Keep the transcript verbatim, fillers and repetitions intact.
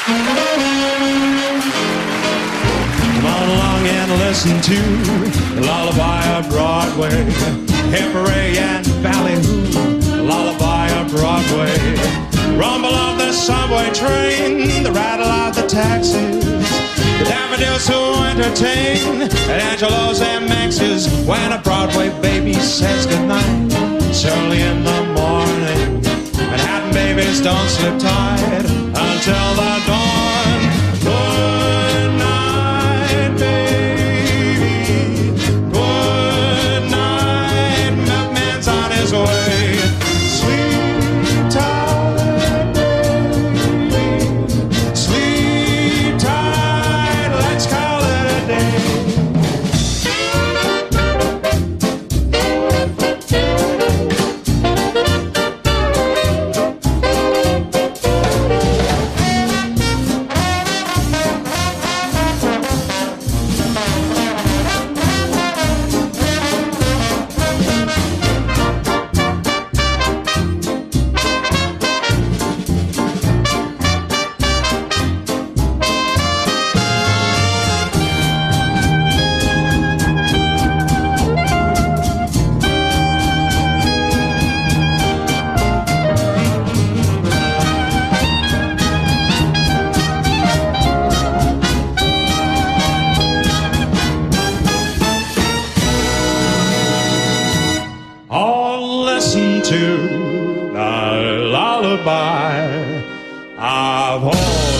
Come on along and listen to the lullaby of Broadway. Hip hooray and ballyhoo, the lullaby of Broadway. Rumble of the subway train, the rattle of the taxis, the daffodils who entertain at Angelo's and Max's. When a Broadway baby says goodnight, it's early in the morning. Manhattan babies don't slip tight until the dawn. Good night, baby. Good night, milkman's on his way. Sleep tight, baby. Sleep tight, let's call it a day. Oh, listen to the lullaby of home.